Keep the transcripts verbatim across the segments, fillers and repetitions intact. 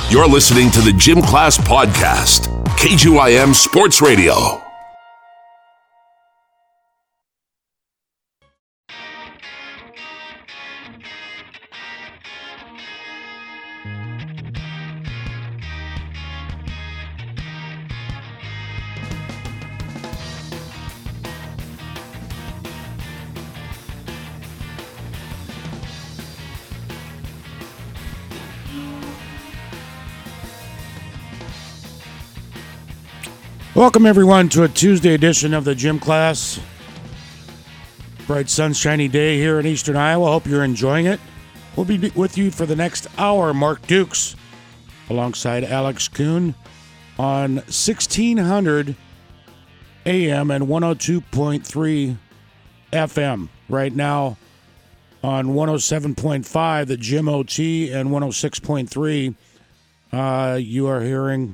You're listening to the Gym Class Podcast, K G Y M Sports Radio. Welcome, everyone, to a Tuesday edition of the Gym Class. Bright, sunshiny day here in Eastern Iowa. Hope you're enjoying it. We'll be with you for the next hour. Mark Dukes alongside Alex Kuhn on sixteen hundred A M and one oh two point three F M. Right now on one oh seven point five, the Gym O T, and one oh six point three, uh, you are hearing...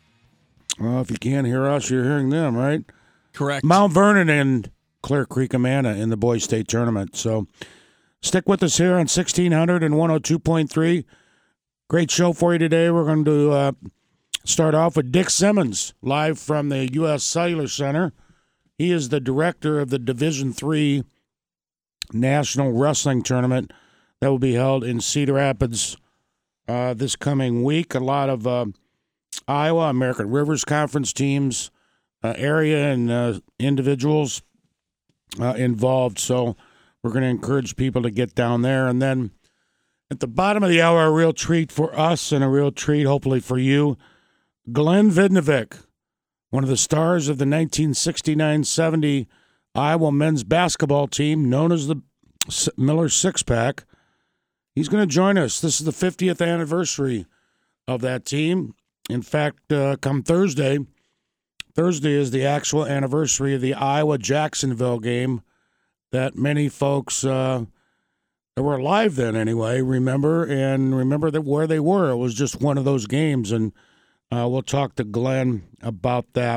Well, if you can't hear us, you're hearing them, right? Correct. Mount Vernon and Clear Creek Amana in the boys' state tournament. So stick with us here on sixteen hundred and one oh two point three. Great show for you today. We're going to uh, start off with Dick Simmons, live from the U S Cellular Center. He is the director of the Division three National Wrestling Tournament that will be held in Cedar Rapids uh, this coming week. A lot of... Uh, Iowa, American Rivers Conference teams, uh, area and uh, individuals uh, involved. So we're going to encourage people to get down there. And then at the bottom of the hour, a real treat for us and a real treat, hopefully, for you, Glenn Vidnovic, one of the stars of the nineteen sixty-nine seventy Iowa men's basketball team, known as the Miller Six-Pack. He's going to join us. This is the fiftieth anniversary of that team. In fact, uh, come Thursday, Thursday is the actual anniversary of the Iowa-Jacksonville game that many folks uh, that were alive then anyway remember, and remember that where they were. It was just one of those games, and uh, we'll talk to Glenn about that.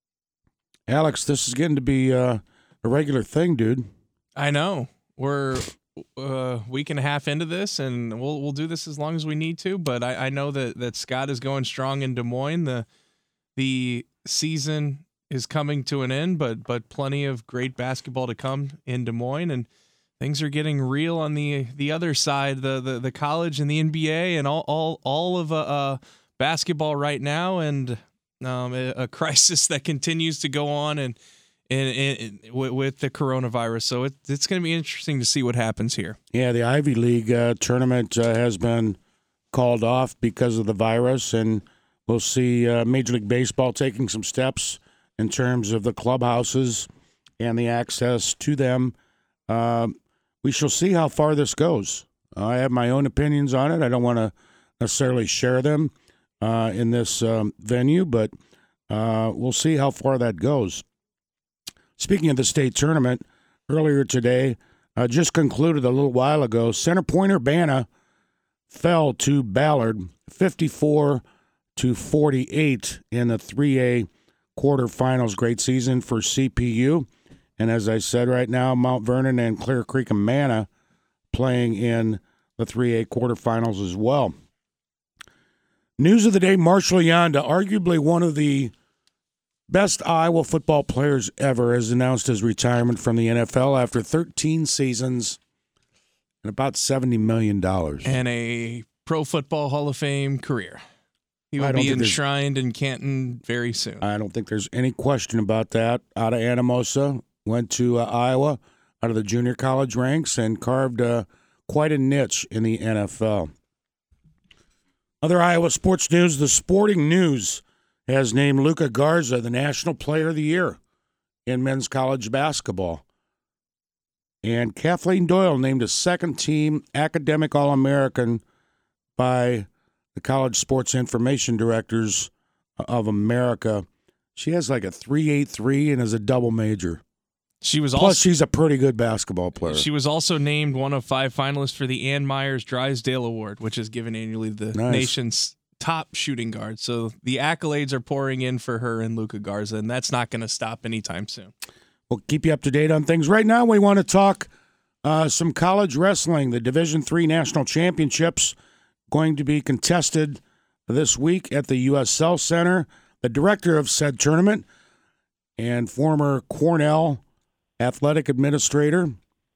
Alex, this is getting to be uh, a regular thing, dude. I know. We're a week and a half into this, and we'll we'll do this as long as we need to. But I, I know that, that Scott is going strong in Des Moines. The the season is coming to an end, but but plenty of great basketball to come in Des Moines, and things are getting real on the the other side, the the, the college and the N B A and all all all of uh, uh basketball right now, and um, a, a crisis that continues to go on and. In, in, with the coronavirus. So it, it's going to be interesting to see what happens here. Yeah, the Ivy League uh, tournament uh, has been called off because of the virus, and we'll see uh, Major League Baseball taking some steps in terms of the clubhouses and the access to them. Uh, we shall see how far this goes. I have my own opinions on it. I don't want to necessarily share them uh, in this um, venue, but uh, we'll see how far that goes. Speaking of the state tournament, earlier today, uh, just concluded a little while ago, Center Point Urbana fell to Ballard fifty-four to forty-eight in the three A quarterfinals. Great season for C P U. And as I said right now, Mount Vernon and Clear Creek Amana playing in the three A quarterfinals as well. News of the day, Marshall Yanda, arguably one of the best Iowa football players ever, has announced his retirement from the N F L after thirteen seasons and about seventy million dollars. And a Pro Football Hall of Fame career. He will be enshrined in Canton very soon. I don't think there's any question about that. Out of Anamosa, went to uh, Iowa, out of the junior college ranks, and carved uh, quite a niche in the N F L. Other Iowa sports news, the Sporting News has named Luka Garza the National Player of the Year in men's college basketball. And Kathleen Doyle named a second-team academic All-American by the College Sports Information Directors of America. She has like a three eighty-three and is a double major. She was Plus, also, she's a pretty good basketball player. She was also named one of five finalists for the Ann Myers Drysdale Award, which is given annually to the Nice. nation's top shooting guard. So the accolades are pouring in for her and Luka Garza, and that's not going to stop anytime soon. We'll keep you up to date on things. Right now, we want to talk uh, some college wrestling. The Division three National Championships going to be contested this week at the U S South Center. The director of said tournament and former Cornell athletic administrator,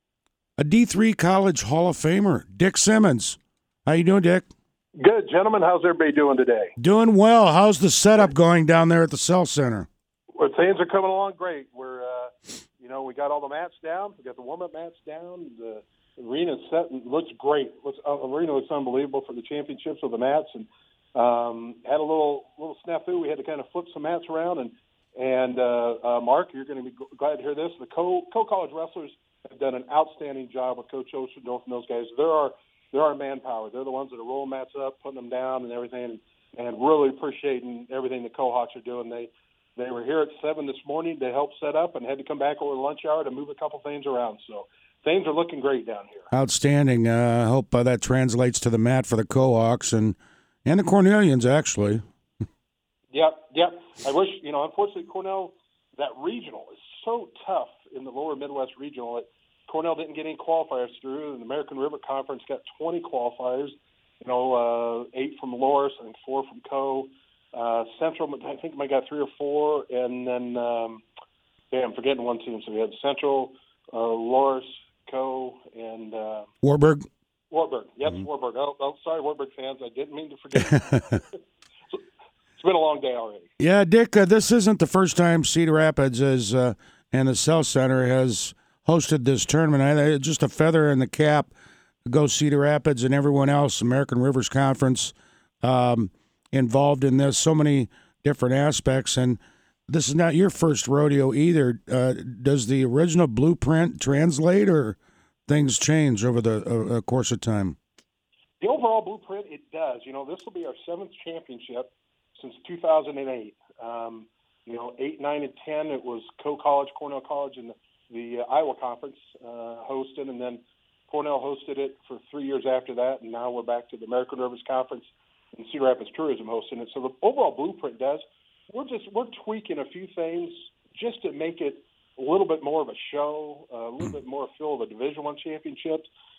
a D three college Hall of Famer, Dick Simmons. How you doing, Dick? Good, gentlemen. How's everybody doing today? Doing well. How's the setup going down there at the South Center? Well, things are coming along great. We're, uh, you know, we got all the mats down. We got the warm-up mats down. The arena's set and looks great. Looks, uh, arena looks unbelievable for the championships with the mats. And um, had a little little snafu. We had to kind of flip some mats around. And and uh, uh, Mark, you're going to be glad to hear this. The co co college wrestlers have done an outstanding job with Coach Oshendorf and those guys. There are there are manpower. They're the ones that are rolling mats up, putting them down, and everything. And, and really appreciating everything the Cohawks are doing. They They were here at seven this morning to help set up and had to come back over the lunch hour to move a couple things around. So things are looking great down here. Outstanding. I uh, hope uh, that translates to the mat for the Cohawks and, and the Cornellians, actually. Yep, yep. I wish, you know, unfortunately, Cornell, that regional is so tough in the lower Midwest regional that Cornell didn't get any qualifiers through. And the American River Conference got twenty qualifiers, you know, uh, eight from Loras and four from Co. Uh, Central, I think I got three or four, and then um, yeah, I'm forgetting one team. So we had Central, uh, Loras, Co, and uh, Warburg. Warburg, yes, mm-hmm. Warburg. Oh, oh, sorry, Warburg fans, I didn't mean to forget. It's been a long day already. Yeah, Dick, uh, this isn't the first time Cedar Rapids has, uh, and the South Center has hosted this tournament. I, just a feather in the cap to go Cedar Rapids and everyone else, American Rivers Conference. Um, involved in this, so many different aspects, and this is not your first rodeo either. Uh, does the original blueprint translate, or things change over the uh, course of time? The overall blueprint, it does. You know, this will be our seventh championship since two thousand eight. Um, you know, eight, nine, and ten, it was Co-College, Cornell College, and the, the uh, Iowa Conference uh, hosted, and then Cornell hosted it for three years after that, and now we're back to the American Rivers Conference and Cedar Rapids Tourism hosting it. So the overall blueprint does. We're just we're tweaking a few things just to make it a little bit more of a show, uh, a little bit more feel of a Division One championship.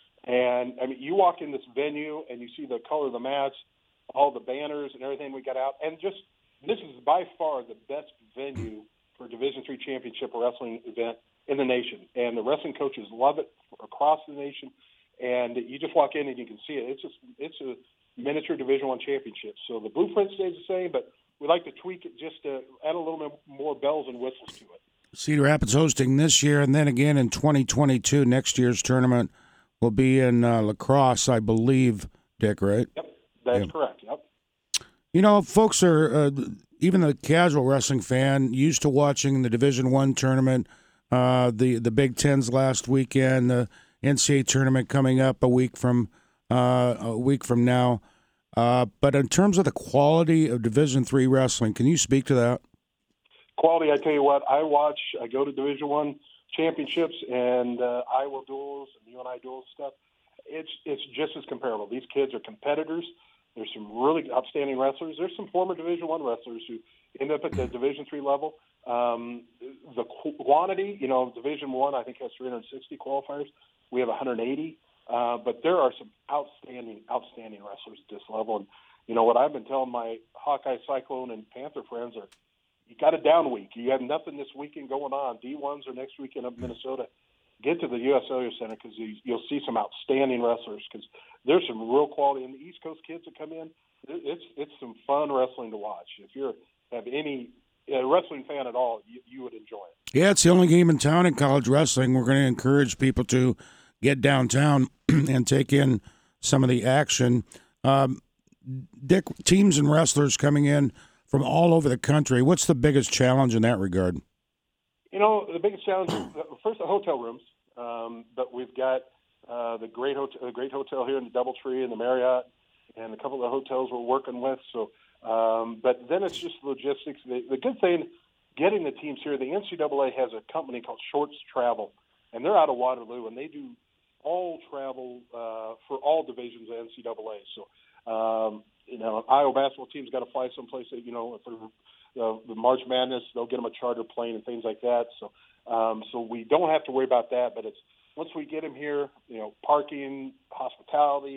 And I mean, you walk in this venue and you see the color of the mats, all the banners and everything we got out, and just this is by far the best venue for a Division Three championship wrestling event in the nation. And the wrestling coaches love it across the nation. And you just walk in and you can see it. It's just it's a miniature Division One championship. So the blueprint stays the same, but we like to tweak it just to add a little bit more bells and whistles to it. Cedar Rapids hosting this year, and then again in twenty twenty-two. Next year's tournament will be in uh, La Crosse, I believe, Dick, right? Yep, that's yeah. correct, yep. You know, folks are, uh, even the casual wrestling fan, used to watching the Division One tournament, uh, the, the Big Tens last weekend, the N C A A tournament coming up a week from uh, a week from now. Uh, but in terms of the quality of Division Three wrestling, can you speak to that? Quality, I tell you what, I watch, I go to Division One championships and uh, Iowa duels and U N I duels stuff. It's it's just as comparable. These kids are competitors. There's some really outstanding wrestlers. There's some former Division One wrestlers who end up at the Division Three level. Um, the quantity, you know, Division One I think has three hundred sixty qualifiers. We have one hundred eighty. Uh, but there are some outstanding, outstanding wrestlers at this level. And, you know, what I've been telling my Hawkeye, Cyclone, and Panther friends are, you got a down week. You have nothing this weekend going on. D ones are next weekend up in Minnesota. Get to the U S Cellular Center because you, you'll see some outstanding wrestlers because there's some real quality. And the East Coast kids that come in, it's it's some fun wrestling to watch. If you have any a wrestling fan at all, you, you would enjoy it. Yeah, it's the only game in town in college wrestling. We're going to encourage people to get downtown and take in some of the action. Um, Dick, teams and wrestlers coming in from all over the country. What's the biggest challenge in that regard? You know, the biggest challenge is, first, the hotel rooms. Um, but we've got uh, the great hotel, the great hotel here in the DoubleTree and the Marriott and a couple of the hotels we're working with. So, um, but then it's just logistics. The, the good thing, getting the teams here, the N C double A has a company called Shorts Travel, and they're out of Waterloo, and they do all travel uh, for all divisions of N C double A. So, um, you know, Iowa basketball team's got to fly someplace that, you know, for uh, the March Madness, they'll get them a charter plane and things like that. So, um, so we don't have to worry about that. But it's once we get them here, you know, parking, hospitality,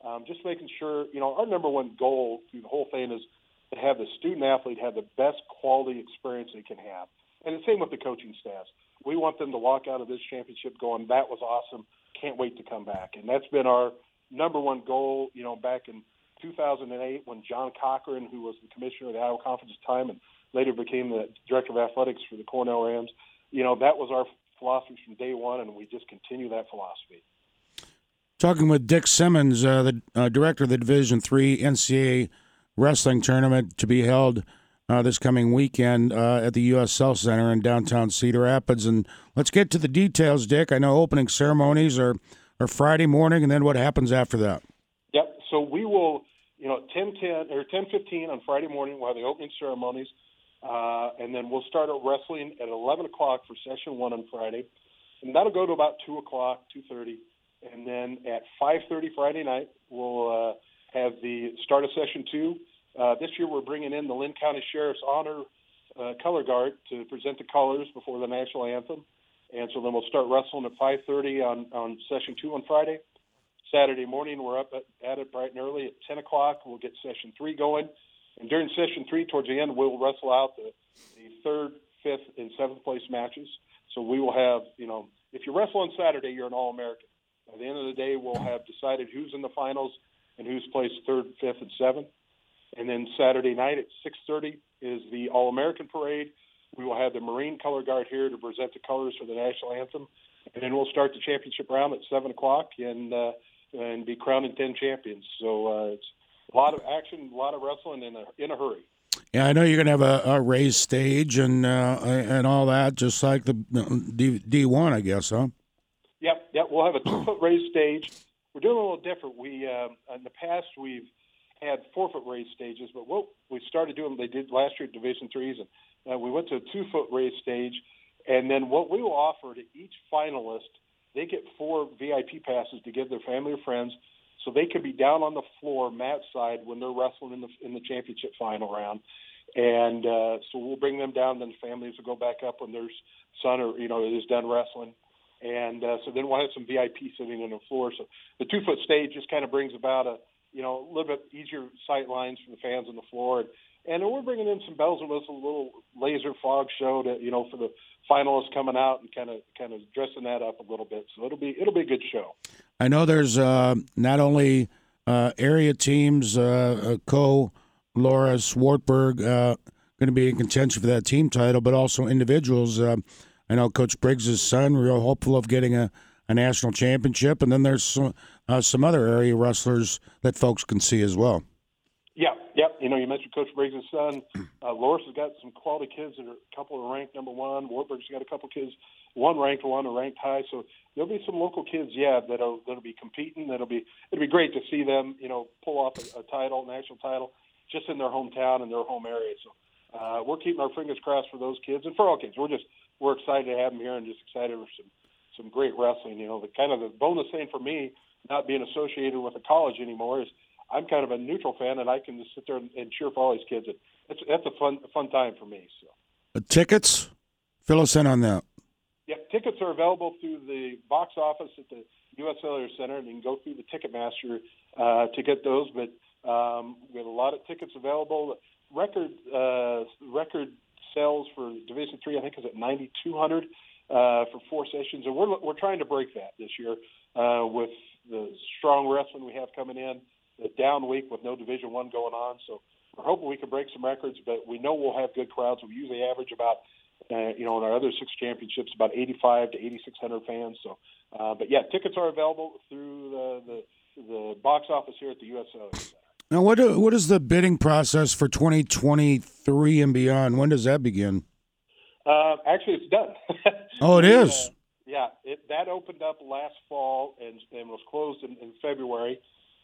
Um, just making sure, you know, our number one goal through the whole thing is to have the student athlete have the best quality experience they can have. And the same with the coaching staffs. We want them to walk out of this championship going, that was awesome, can't wait to come back. And that's been our number one goal, you know, back in two thousand eight when John Cochran, who was the commissioner of the Iowa Conference at the time and later became the director of athletics for the Cornell Rams, you know, that was our philosophy from day one, and we just continue that philosophy. Talking with Dick Simmons, uh, the uh, director of the Division three N C double A wrestling tournament to be held uh, this coming weekend uh, at the U S South Center in downtown Cedar Rapids. And let's get to the details, Dick. I know opening ceremonies are, are Friday morning, and then what happens after that? Yep. So we will, you know, ten ten or ten fifteen on Friday morning, we'll have the opening ceremonies, uh, and then we'll start at wrestling at eleven o'clock for session one on Friday, and that'll go to about two o'clock, two thirty. And then at five thirty Friday night, we'll uh, have the start of session two. Uh, this year we're bringing in the Lynn County Sheriff's Honor uh, Color Guard to present the colors before the national anthem. And so then we'll start wrestling at five thirty on, on session two on Friday. Saturday morning, we're up at, at it bright and early at ten o'clock. We'll get session three going. And during session three, towards the end, we'll wrestle out the, the third, fifth, and seventh place matches. So we will have, you know, if you wrestle on Saturday, you're an All-American. At the end of the day, we'll have decided who's in the finals and who's placed third, fifth, and seventh. And then Saturday night at six thirty is the All-American Parade. We will have the Marine Color Guard here to present the colors for the national anthem. And then we'll start the championship round at seven o'clock and uh, and be crowning ten champions. So uh, it's a lot of action, a lot of wrestling in a, in a hurry. Yeah, I know you're going to have a, a raised stage and uh, and all that, just like the D, D1, I guess, huh? Yep, yep. We'll have a two-foot raised stage. We're doing a little different. We uh, in the past we've had four-foot raised stages, but what we started doing, they did last year at Division threes, and uh, we went to a two-foot raised stage. And then what we will offer to each finalist, they get four V I P passes to give their family or friends, so they can be down on the floor, mat side, when they're wrestling in the in the championship final round. And uh, so we'll bring them down. Then families will go back up when their son or you know is done wrestling. And uh, so then we'll have some V I P sitting on the floor. So the two-foot stage just kind of brings about a, you know, a little bit easier sight lines for the fans on the floor. And, and we're bringing in some bells and whistles, a little laser fog show to, you know, for the finalists coming out and kind of kind of dressing that up a little bit. So it'll be it'll be a good show. I know there's uh, not only uh, area teams, uh, Co, Laura, Swartberg, uh, going to be in contention for that team title, but also individuals. Uh, I know Coach Briggs' son, real hopeful of getting a, a national championship, and then there's some, uh, some other area wrestlers that folks can see as well. Yeah, yeah. You know, you mentioned Coach Briggs' son. Uh, Loris has got some quality kids that are a couple are ranked number one. Wartburg's got a couple kids, one ranked, one are ranked high. So there'll be some local kids, yeah, that'll that'll be competing. That'll be it'll be great to see them, you know, pull off a, a title, national title, just in their hometown and their home area. So uh, we're keeping our fingers crossed for those kids and for all kids. We're just we're excited to have them here and just excited for some some great wrestling. You know, the kind of the bonus thing for me, not being associated with a college anymore, is I'm kind of a neutral fan, and I can just sit there and, and cheer for all these kids. It's that's a fun a fun time for me. So, uh, tickets, fill us in on that. Yeah, tickets are available through the box office at the U S Cellular Center, and you can go through the Ticketmaster uh, to get those. But um, we have a lot of tickets available. Record uh, record sales for Division three, I think, is at ninety-two hundred uh, for four sessions, and we're we're trying to break that this year uh, with the strong wrestling we have coming in. The down week with no Division One going on, so we're hoping we can break some records. But we know we'll have good crowds. We usually average about, uh, you know, in our other six championships, about eighty-five to eighty-six hundred fans. So, uh, but yeah, tickets are available through the, the the box office here at the U S Cellular Center. Now, what do, what is the bidding process for twenty twenty-three and beyond? When does that begin? Uh, actually, it's done. Oh, it is. Uh, yeah, it, that opened up last fall and, and was closed in, in February.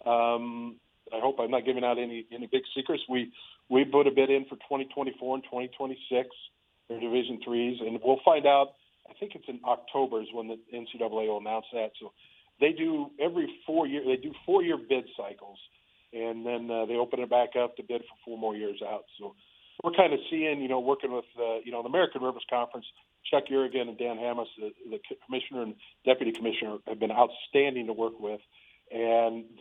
Um, I hope I'm not giving out any, any big secrets. We we put a bid in for twenty twenty-four and twenty twenty-six for Division threes, and we'll find out. I think it's in October is when the N C double A will announce that. So they do every four year. They do four year bid cycles, and then uh, they open it back up to bid for four more years out. So we're kind of seeing, you know, working with uh, you know the American Rivers Conference. Chuck Urigan and Dan Hammes, the, the commissioner and deputy commissioner, have been outstanding to work with. And their host, you know,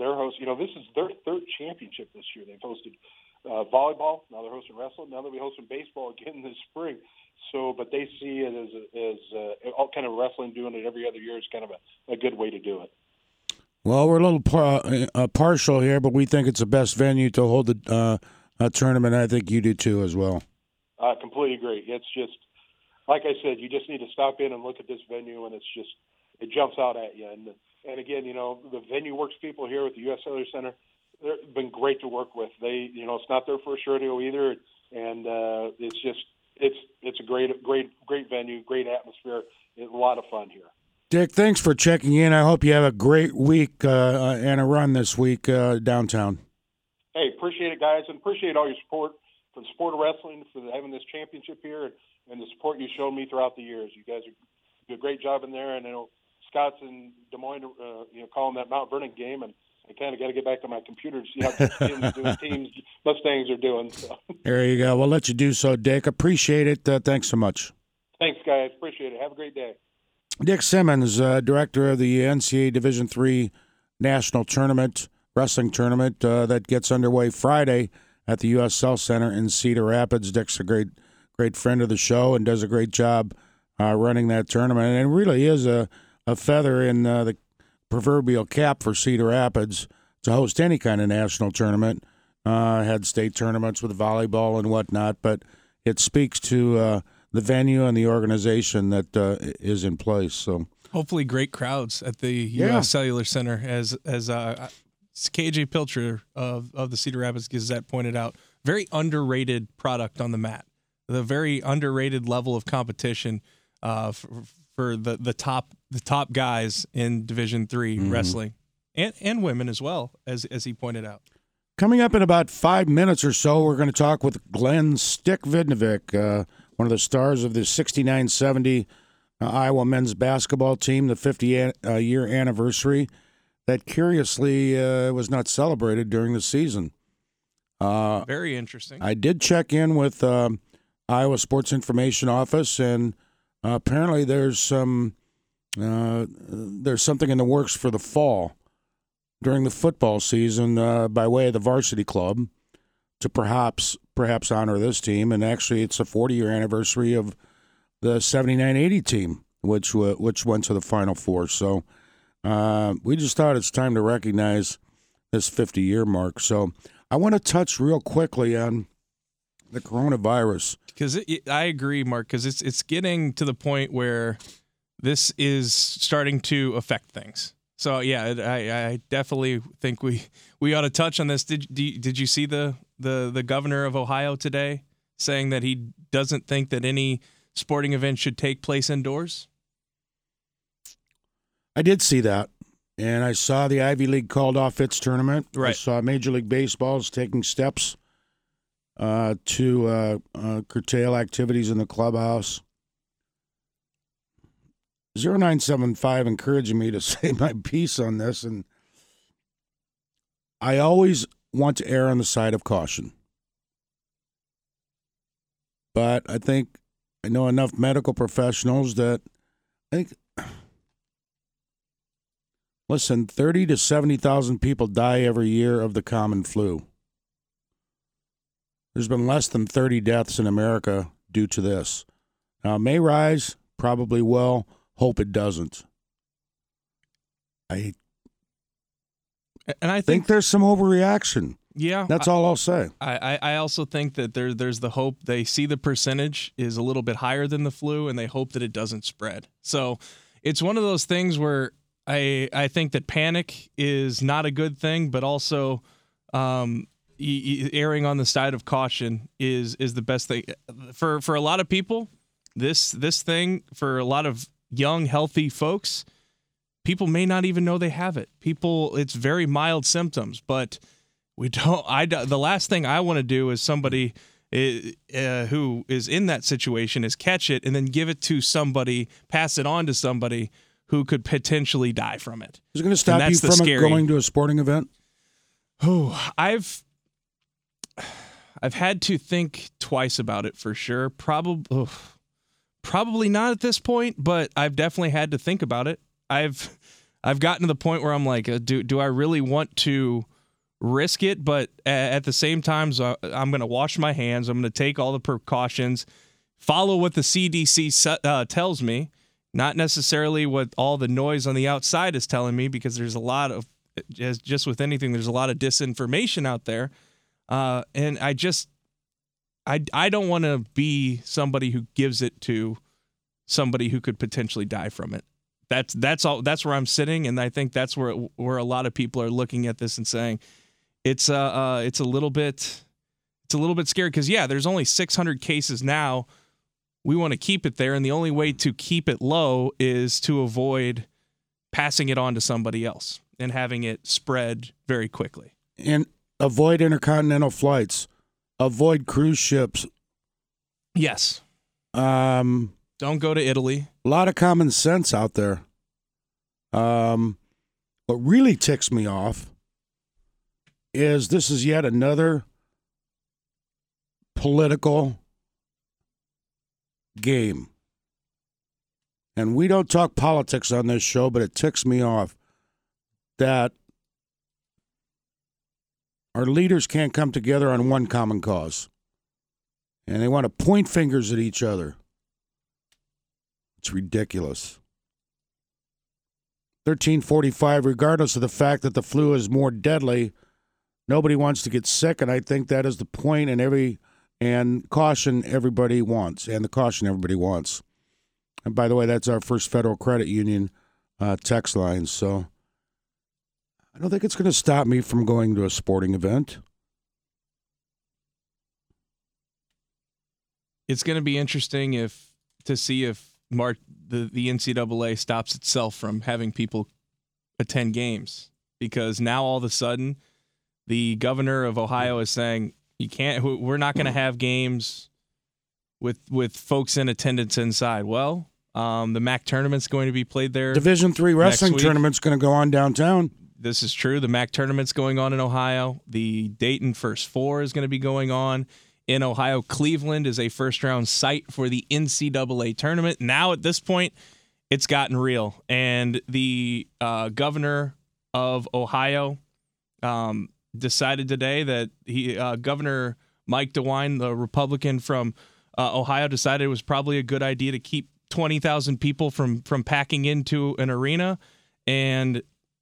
know, this is their third championship this year. They've hosted uh, volleyball. Now they're hosting wrestling. Now they'll be hosting baseball again this spring. So, but they see it as as uh, all kind of wrestling doing it every other year is kind of a, a good way to do it. Well, we're a little par- uh, partial here, but we think it's the best venue to hold the uh, a tournament. I think you do too, as well. I completely agree. It's just like I said, you just need to stop in and look at this venue, and it's just it jumps out at you. And and again, you know, the venue works people here at the U S Cellular Center. They've been great to work with. They, you know, it's not their first rodeo either, and uh, it's just it's it's a great great great venue, great atmosphere. It's a lot of fun here. Dick, thanks for checking in. I hope you have a great week uh, and a run this week uh, downtown. Hey, appreciate it, guys, and appreciate all your support for the sport of wrestling, for having this championship here, and, and the support you've shown me throughout the years. You guys are, do a great job in there, and I know Scott's in Des Moines, uh, you know, calling that Mount Vernon game, and I kind of got to get back to my computer to see how teams, doing, teams Mustangs are doing. So. There you go. We'll let you do so, Dick. Appreciate it. Uh, thanks so much. Thanks, guys. Appreciate it. Have a great day. Dick Simmons, uh, director of the N C A A Division three National Tournament, Wrestling Tournament, uh, that gets underway Friday at the U S Cell Center in Cedar Rapids. Dick's a great, great friend of the show and does a great job uh, running that tournament. And it really is a, a feather in uh, the proverbial cap for Cedar Rapids to host any kind of national tournament. Uh, had state tournaments with volleyball and whatnot, but it speaks to uh, the venue and the organization that uh, is in place. So hopefully, great crowds at the U S Yeah. Cellular Center, as as uh, K J Pilcher of of the Cedar Rapids Gazette pointed out. Very underrated product on the mat. The very underrated level of competition uh, for, for the the top the top guys in Division three mm-hmm. wrestling, and and women as well, as as he pointed out. Coming up in about five minutes or so, we're going to talk with Glenn Stick Vidnovic, uh, one of the stars of the sixty-nine seventy uh, Iowa men's basketball team, the fifty-year anniversary that curiously uh, was not celebrated during the season. Uh, Very interesting. I did check in with um, Iowa Sports Information Office, and uh, apparently there's some uh, there's something in the works for the fall during the football season uh, by way of the varsity club to perhaps perhaps honor this team. And actually, it's a forty-year anniversary of the seventy-nine eighty team, which w- which went to the Final Four. So uh, we just thought it's time to recognize this fifty-year mark. So I want to touch real quickly on the coronavirus. Because I agree, Mark, because it's, it's getting to the point where this is starting to affect things. So yeah, I, I definitely think we, we ought to touch on this. Did did you see the, the the governor of Ohio today saying that he doesn't think that any sporting event should take place indoors? I did see that, and I saw the Ivy League called off its tournament. Right. I saw Major League Baseball is taking steps uh, to uh, uh, curtail activities in the clubhouse. zero nine seven five encouraging me to say my piece on this, and I always want to err on the side of caution. But I think I know enough medical professionals that I think, listen, thirty to seventy thousand people die every year of the common flu. There's been less than thirty deaths in America due to this. Now, it may rise, probably will. Hope it doesn't. I and I think, think there's some overreaction. Yeah, That's I, all I'll say. I, I also think that there there's the hope they see the percentage is a little bit higher than the flu, and they hope that it doesn't spread. So it's one of those things where I I think that panic is not a good thing, but also um, erring on the side of caution is is the best thing for for a lot of people. This this thing for a lot of young, healthy folks, people may not even know they have it. People, it's very mild symptoms, but we don't. I the last thing I want to do is somebody uh, who is in that situation is catch it and then give it to somebody, pass it on to somebody who could potentially die from it. Is it going to stop you from scary. going to a sporting event? Oh, I've I've had to think twice about it for sure. Probably. Oh. Probably not at this point, but I've definitely had to think about it. I've I've gotten to the point where I'm like, uh, do do I really want to risk it, but at the same time, so I'm going to wash my hands. I'm going to take all the precautions, follow what the C D C uh, tells me, not necessarily what all the noise on the outside is telling me, because there's a lot of, as just with anything, there's a lot of disinformation out there. Uh, and I just, I, I don't want to be somebody who gives it to somebody who could potentially die from it. That's that's all. That's where I'm sitting, and I think that's where where a lot of people are looking at this and saying, it's uh, uh it's a little bit, it's a little bit scary, because yeah, there's only six hundred cases now. We want to keep it there, and the only way to keep it low is to avoid passing it on to somebody else and having it spread very quickly. And avoid intercontinental flights. Avoid cruise ships. Yes. Um, Don't go to Italy. A lot of common sense out there. Um, what really ticks me off is this is yet another political game. And we don't talk politics on this show, but it ticks me off that our leaders can't come together on one common cause. And they want to point fingers at each other. It's ridiculous. thirteen forty-five, regardless of the fact that the flu is more deadly, nobody wants to get sick, and I think that is the point and every and caution everybody wants, and the caution everybody wants. And by the way, that's our First Federal Credit Union uh, text line, so I don't think it's going to stop me from going to a sporting event. It's going to be interesting if to see if Mar- the, the N C double A stops itself from having people attend games, because now all of a sudden the governor of Ohio is saying you can't. We're not going to have games with with folks in attendance inside. Well, um, the M A C tournament's going to be played there. Division three wrestling tournament's going to go on downtown. This is true. The M A C tournament's going on in Ohio. The Dayton First Four is going to be going on in Ohio. Cleveland is a first-round site for the N C double A tournament. Now, at this point, it's gotten real. And the uh, governor of Ohio um, decided today that he, uh, Governor Mike DeWine, the Republican from uh, Ohio, decided it was probably a good idea to keep twenty thousand people from from packing into an arena. And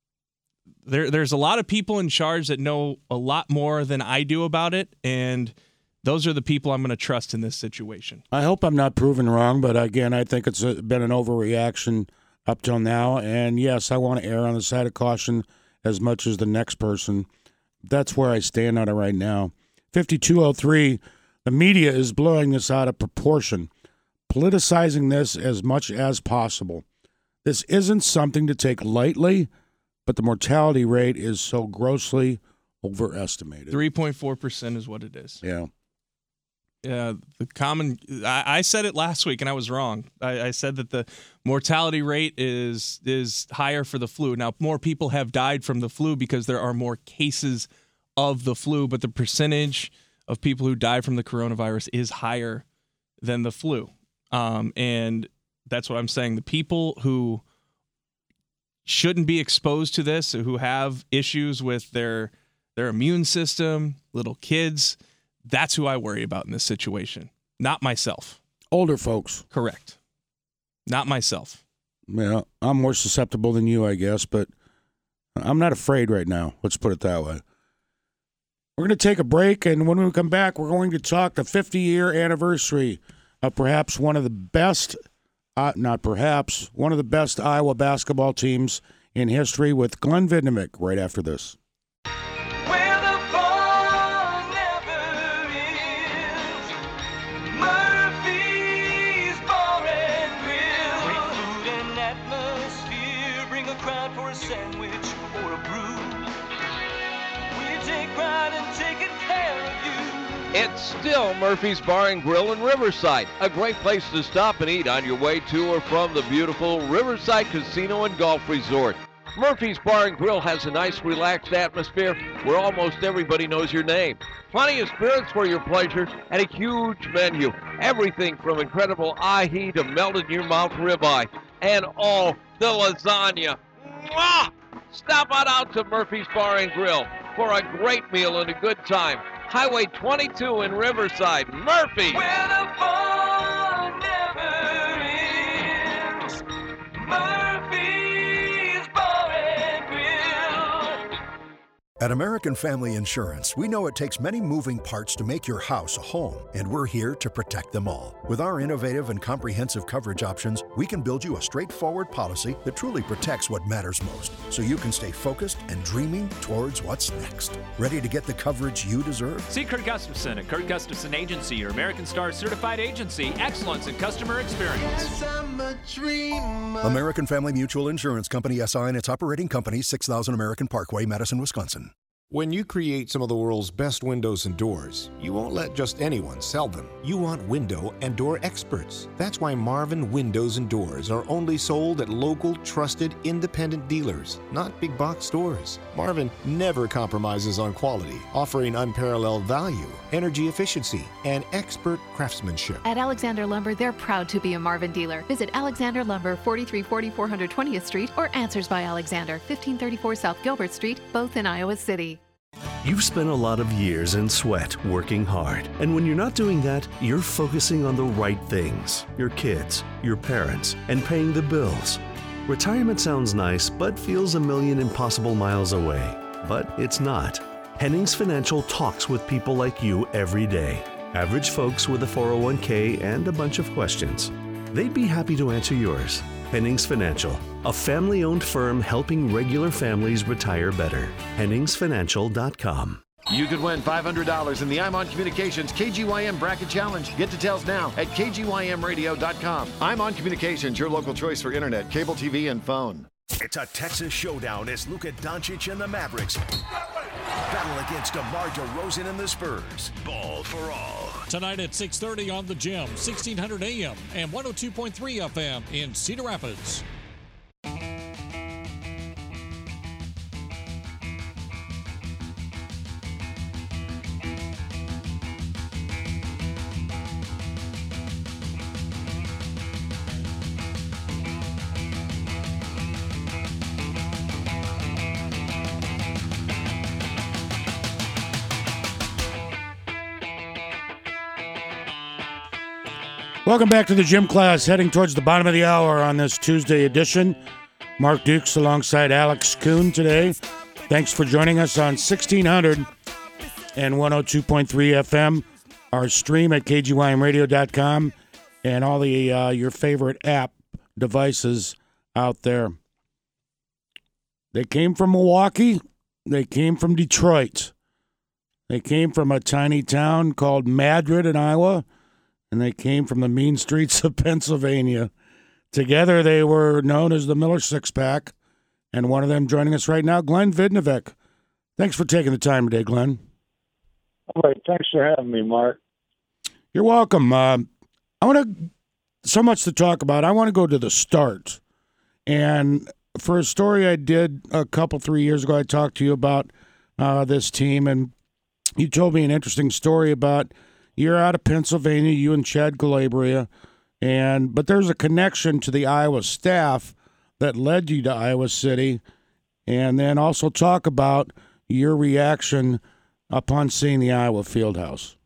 there, there's a lot of people in charge that know a lot more than I do about it, and those are the people I'm going to trust in this situation. I hope I'm not proven wrong, but again, I think it's a, been an overreaction up till now. And yes, I want to err on the side of caution as much as the next person. That's where I stand on it right now. fifty-two oh three, the media is blowing this out of proportion, politicizing this as much as possible. This isn't something to take lightly, but the mortality rate is so grossly overestimated. three point four percent is what it is. Yeah. Yeah, the common. I, I said it last week, and I was wrong. I, I said that the mortality rate is is higher for the flu. Now, more people have died from the flu because there are more cases of the flu, but the percentage of people who die from the coronavirus is higher than the flu. Um, and that's what I'm saying. The people who shouldn't be exposed to this, who have issues with their their immune system, little kids, that's who I worry about in this situation. Not myself. Older folks. Correct. Not myself. Yeah, I'm more susceptible than you, I guess, but I'm not afraid right now. Let's put it that way. We're going to take a break, and when we come back, we're going to talk the fifty-year anniversary of perhaps one of the best, uh, not perhaps, one of the best Iowa basketball teams in history with Glenn Vidnevik right after this. It's still Murphy's Bar and Grill in Riverside, a great place to stop and eat on your way to or from the beautiful Riverside Casino and Golf Resort. Murphy's Bar and Grill has a nice, relaxed atmosphere where almost everybody knows your name. Plenty of spirits for your pleasure and a huge menu. Everything from incredible ahi to melt-in-your-mouth ribeye and all the lasagna. Mwah! Stop on out to Murphy's Bar and Grill. for a great meal and a good time. Highway twenty-two in Riverside, Murphy. Where the fun never ends. Murphy's Bar and Grill. At American Family Insurance, we know it takes many moving parts to make your house a home, and we're here to protect them all. With our innovative and comprehensive coverage options, we can build you a straightforward policy that truly protects what matters most, so you can stay focused and dreaming towards what's next. Ready to get the coverage you deserve? See Kurt Gustafson at Kurt Gustafson Agency, your American Star certified agency. Excellence in customer experience. Yes, I'm a dreamer. American Family Mutual Insurance Company, S I and its operating company, six thousand American Parkway, Madison, Wisconsin. When you create some of the world's best windows and doors, you won't let just anyone sell them. You want window and door experts. That's why Marvin Windows and Doors are only sold at local, trusted, independent dealers, not big box stores. Marvin never compromises on quality, offering unparalleled value, energy efficiency, and expert craftsmanship. At Alexander Lumber, they're proud to be a Marvin dealer. Visit Alexander Lumber, forty-three forty, four twentieth Street, or Answers by Alexander, fifteen thirty-four South Gilbert Street, both in Iowa City. You've spent a lot of years in sweat working hard. And when you're not doing that, you're focusing on the right things. Your kids, your parents, and paying the bills. Retirement sounds nice, but feels a million impossible miles away. But it's not. Hennings Financial talks with people like you every day. Average folks with a four oh one k and a bunch of questions. They'd be happy to answer yours. Hennings Financial, a family-owned firm helping regular families retire better. Hennings Financial dot com. You could win five hundred dollars in the I'm On Communications K G Y M Bracket Challenge. Get details now at K G Y M radio dot com. I'm On Communications, your local choice for internet, cable T V, and phone. It's a Texas showdown as Luka Doncic and the Mavericks battle against DeMar DeRozan and the Spurs. Ball for all. Tonight at six thirty on the Gym, sixteen hundred A M and one oh two point three F M in Cedar Rapids. Welcome back to the gym class, heading towards the bottom of the hour on this Tuesday edition. Mark Dukes alongside Alex Kuhn today. Thanks for joining us on sixteen hundred and one oh two point three F M, our stream at K G Y M radio dot com, and all the uh, your favorite app devices out there. They came from Milwaukee. They came from Detroit. They came from a tiny town called Madrid in Iowa. And they came from the mean streets of Pennsylvania. Together, they were known as the Miller Six-Pack, and one of them joining us right now, Glenn Vidnovic. Thanks for taking the time today, Glenn. All right, thanks for having me, Mark. You're welcome. Uh, I want to, so much to talk about. I want to go to the start. And for a story I did a couple, three years ago, I talked to you about uh, this team, and you told me an interesting story about you're out of Pennsylvania, you and Chad Calabria, and but there's a connection to the Iowa staff that led you to Iowa City, and then also talk about your reaction upon seeing the Iowa Fieldhouse.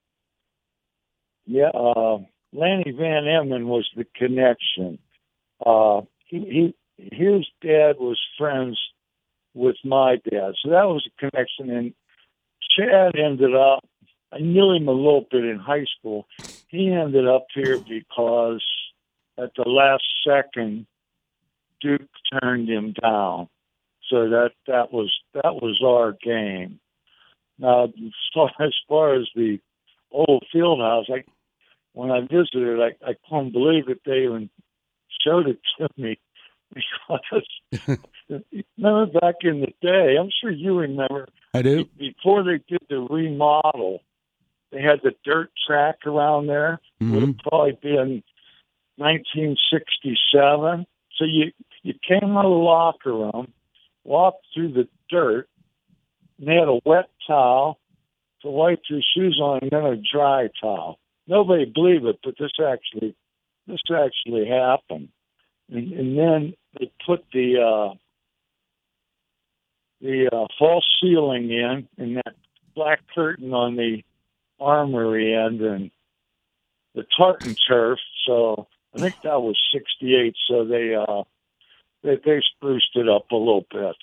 Yeah, uh, Lanny Van Emmen was the connection. Uh, he, he his dad was friends with my dad, so that was a connection. And Chad ended up. I knew him a little bit in high school. He ended up here because at the last second, Duke turned him down. So that that was that was our game. Now, as far as, far as the old field house, I when I visited, I, I couldn't believe that they even showed it to me because remember back in the day, I'm sure you remember. I do. Before they did the remodel, they had the dirt track around there. Mm-hmm. Would have probably been nineteen sixty-seven. So you you came out of the locker room, walked through the dirt, and they had a wet towel to wipe your shoes on, and then a dry towel. Nobody believed it, but this actually this actually happened. And, and then they put the uh, the uh, false ceiling in and that black curtain on the armory end and the tartan turf. So I think that was sixty-eight. So they uh, they, they spruced it up a little bit.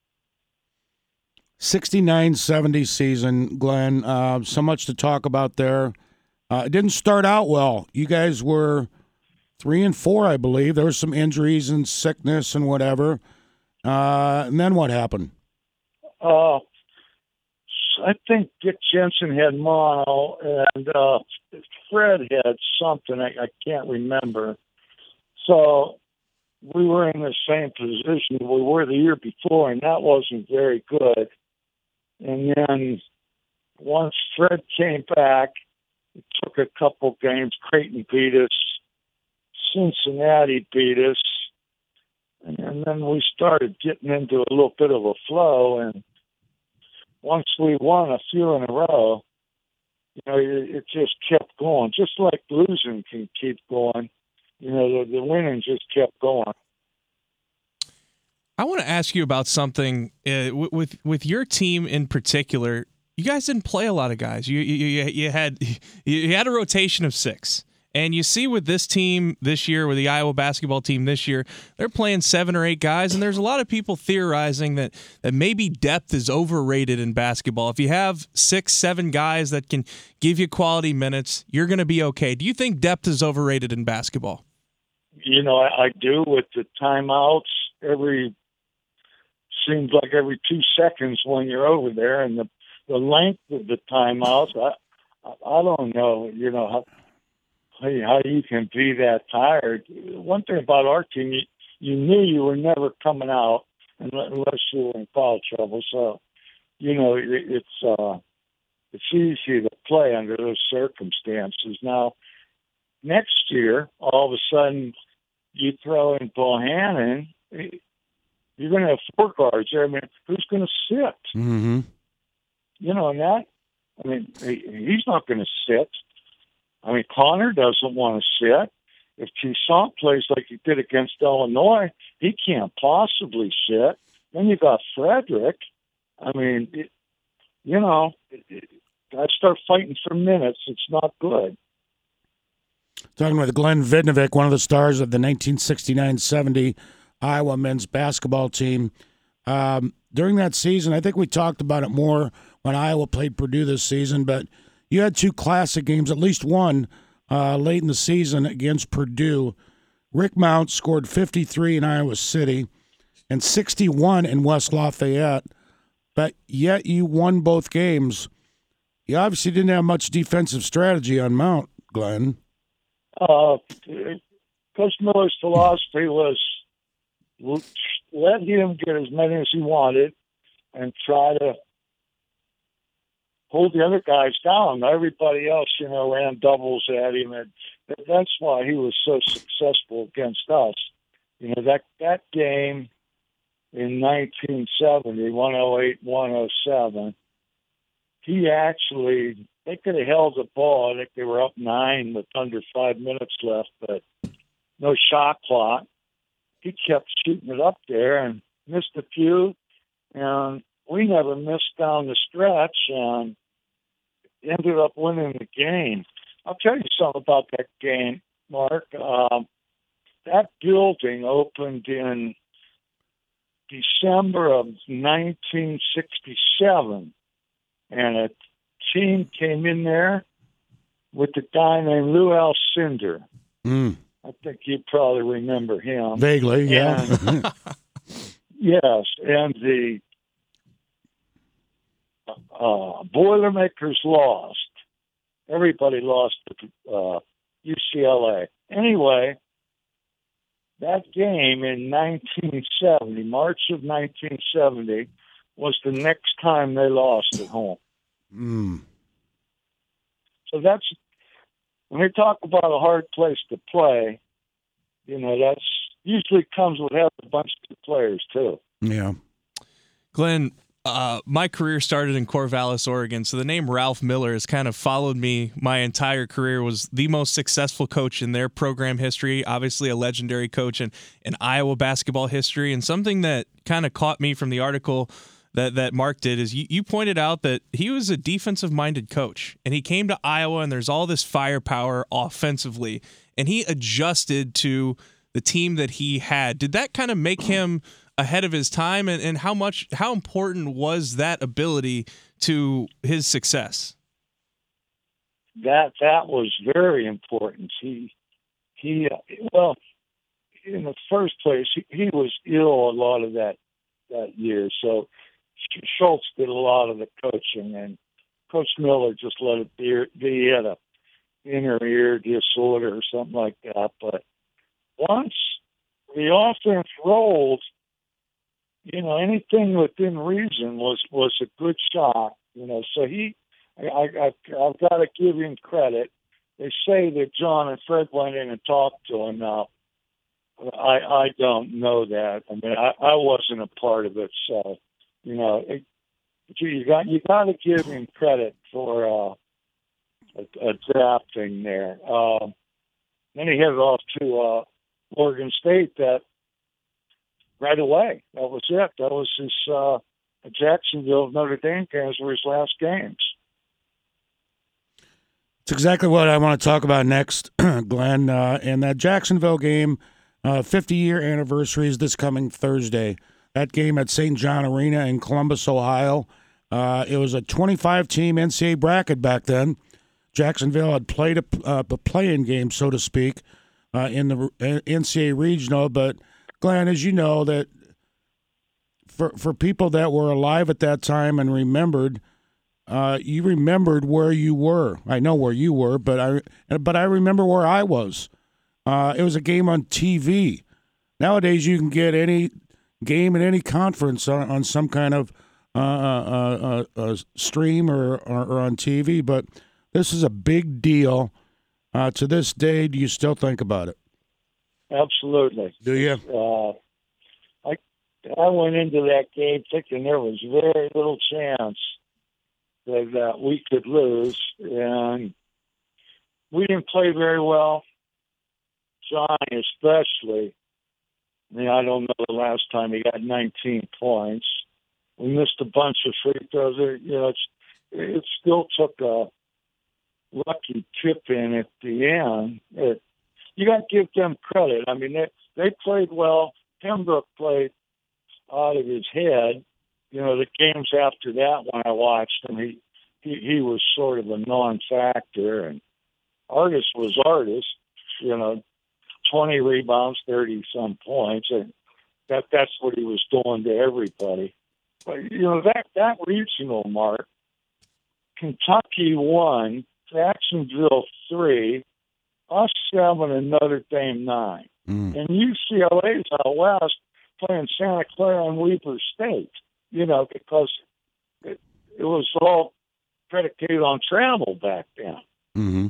sixty-nine seventy season, Glenn. Uh, so much to talk about there. Uh, it didn't start out well. You guys were three and four, I believe. There was some injuries and sickness and whatever. Uh, and then what happened? Uh, I think Dick Jensen had mono, and uh, Fred had something. I, I can't remember. So we were in the same position we were the year before, and that wasn't very good. And then once Fred came back, it took a couple games. Creighton beat us. Cincinnati beat us. And then we started getting into a little bit of a flow. And once we won a few in a row, you know, it, it just kept going. Just like losing can keep going. You know, the, the winning just kept going. I want to ask you about something uh, with with your team in particular. You guys didn't play a lot of guys. You you you had you had a rotation of six, and you see with this team this year, with the Iowa basketball team this year, they're playing seven or eight guys, and there's a lot of people theorizing that that maybe depth is overrated in basketball. If you have six, seven guys that can give you quality minutes, you're going to be okay. Do you think depth is overrated in basketball? You know, I, I do with the timeouts every. Seems like every two seconds when you're over there, and the the length of the timeouts. I I don't know. You know how how you can be that tired. One thing about our team, you, you knew you were never coming out unless you were in foul trouble. So, you know, it, it's uh, it's easy to play under those circumstances. Now, next year, all of a sudden, you throw in Bohannon. You're going to have four guards there. I mean, who's going to sit? Mm-hmm. You know, and that, I mean, he, he's not going to sit. I mean, Connor doesn't want to sit. If Toussaint plays like he did against Illinois, he can't possibly sit. Then you got Frederick. I mean, it, you know, it, it, guys start fighting for minutes. It's not good. Talking with Glenn Vidnovic, one of the stars of the nineteen sixty-nine seventy Iowa men's basketball team. Um, during that season, I think we talked about it more when Iowa played Purdue this season, but you had two classic games, at least one uh, late in the season against Purdue. Rick Mount scored fifty-three in Iowa City and sixty-one in West Lafayette, but yet you won both games. You obviously didn't have much defensive strategy on Mount, Glenn. Uh, Coach Miller's philosophy was let him get as many as he wanted and try to hold the other guys down. Everybody else, you know, ran doubles at him, and that's why he was so successful against us. You know, that that game in nineteen seventy, one oh eight, one oh seven, he actually, they could have held the ball. I think they were up nine with under five minutes left, but no shot clock. He kept shooting it up there and missed a few, and we never missed down the stretch and ended up winning the game. I'll tell you something about that game, Mark. Um, that building opened in December of nineteen sixty-seven, and a team came in there with a guy named Lou Alcindor. Mm. I think you probably remember him. Vaguely, yeah. And, yes, and the uh, Boilermakers lost. Everybody lost to uh, U C L A. Anyway, that game in nineteen seventy, March of nineteen seventy, was the next time they lost at home. Mm. So that's, when they talk about a hard place to play, you know, that's usually comes with having a bunch of players, too. Yeah. Glenn, uh, my career started in Corvallis, Oregon, so the name Ralph Miller has kind of followed me my entire career. Was the most successful coach in their program history, obviously a legendary coach in, in Iowa basketball history, and something that kind of caught me from the article that that Mark did is you, you pointed out that he was a defensive-minded coach, and he came to Iowa, and there's all this firepower offensively, and he adjusted to the team that he had. Did that kind of make him ahead of his time, and, and how much how important was that ability to his success? That that was very important. He he uh, well, in the first place, he, he was ill a lot of that that year, so Schultz did a lot of the coaching, and Coach Miller just let it be. He had a inner ear disorder or something like that. But once the offense rolled, you know, anything within reason was was a good shot. You know, so he, I, I I've got to give him credit. They say that John and Fred went in and talked to him. Now, I I don't know that. I mean, I, I wasn't a part of it, so. You know, it, you got you got to give him credit for uh, a, a drafting there. Um, then he headed off to uh, Oregon State. That right away. That was it. That was his uh, Jacksonville Notre Dame games were his last games. It's exactly what I want to talk about next, Glenn. Uh, and that Jacksonville game, uh, fifty-year anniversary is this coming Thursday. That game at Saint John Arena in Columbus, Ohio. Uh, it was a twenty-five team N C double A bracket back then. Jacksonville had played a, uh, a play-in game, so to speak, uh, in the N C double A regional. But, Glenn, as you know, that for for people that were alive at that time and remembered, uh, you remembered where you were. I know where you were, but I but I remember where I was. Uh, it was a game on T V. Nowadays, you can get any game in any conference on, on some kind of uh, uh, uh, uh, stream or, or, or on T V, but this is a big deal. Uh, to this day, do you still think about it? Absolutely. Do you? Uh, I I went into that game thinking there was very little chance that uh, we could lose, and we didn't play very well. Johnny especially. I mean, I don't know the last time he got nineteen points. We missed a bunch of free throws. You know, it's, it still took a lucky chip in at the end. It, you got to give them credit. I mean, they they played well. Pembroke played out of his head. You know, the games after that, when I watched him, he he, he was sort of a non-factor. And Artis was Artis. You know. twenty rebounds, thirty-some points, and that that's what he was doing to everybody. But, you know, that, that regional, Mark, Kentucky won, Jacksonville three, us seven, and Notre Dame nine. Mm. And U C L A's out west playing Santa Clara and Weber State, you know, because it, it was all predicated on travel back then. Mm-hmm.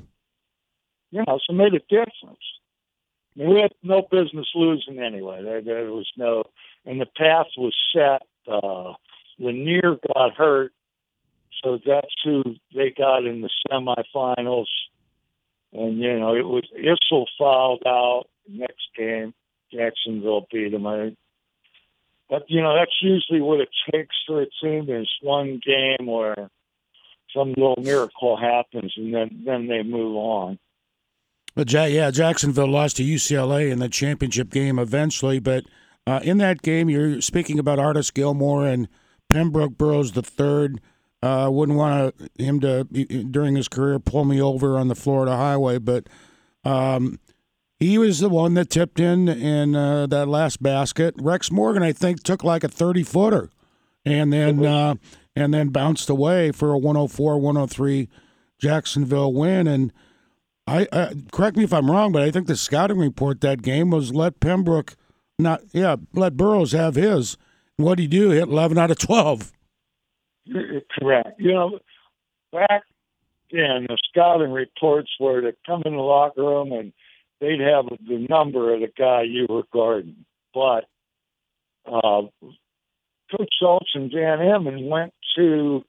You know, so it made a difference. I mean, we had no business losing anyway. There, there was no, and the path was set. Uh, Lanier got hurt, so that's who they got in the semifinals. And, you know, it was Issel fouled out. Next game, Jacksonville beat them. I, but, you know, that's usually what it takes for a team. There's one game where some little miracle happens, and then, then they move on. But yeah, Jacksonville lost to U C L A in the championship game eventually. But uh, in that game, you're speaking about Artis Gilmore and Pembroke Burroughs the third. Uh, wouldn't want him to, during his career, pull me over on the Florida highway. But um, he was the one that tipped in in uh, that last basket. Rex Morgan, I think, took like a thirty-footer and then uh, and then bounced away for a one oh four one oh three Jacksonville win. And I, uh, correct me if I'm wrong, but I think the scouting report that game was let Pembroke not, yeah, let Burroughs have his. What did he do? Hit eleven out of twelve. Correct. You know, back then, the scouting reports were to come in the locker room and they'd have the number of the guy you were guarding. But uh, Coach Schultz and Dan Emmons went to,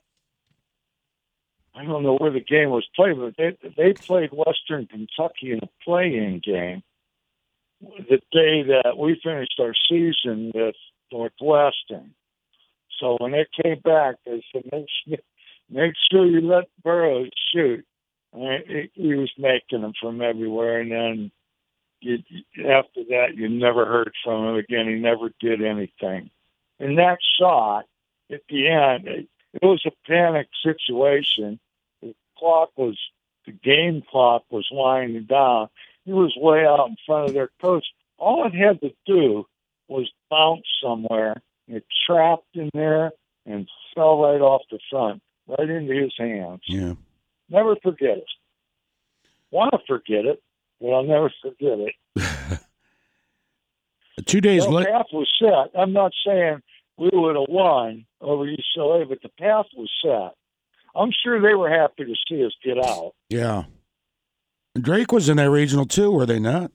I don't know where the game was played, but they they played Western Kentucky in a play-in game the day that we finished our season with Northwestern. So when they came back, they said, make sure, make sure you let Burroughs shoot. And he, he was making them from everywhere, and then you, after that, you never heard from him again. He never did anything. And that shot, at the end, it, it was a panic situation. The clock was, the game clock was winding down. He was way out in front of their coach. All it had to do was bounce somewhere. It trapped in there and fell right off the front, right into his hands. Yeah. Never forget it. Want to forget it, but I'll never forget it. Two days The later. path was set. I'm not saying we would have won over U C L A, but the path was set. I'm sure they were happy to see us get out. Yeah. Drake was in that regional too, were they not?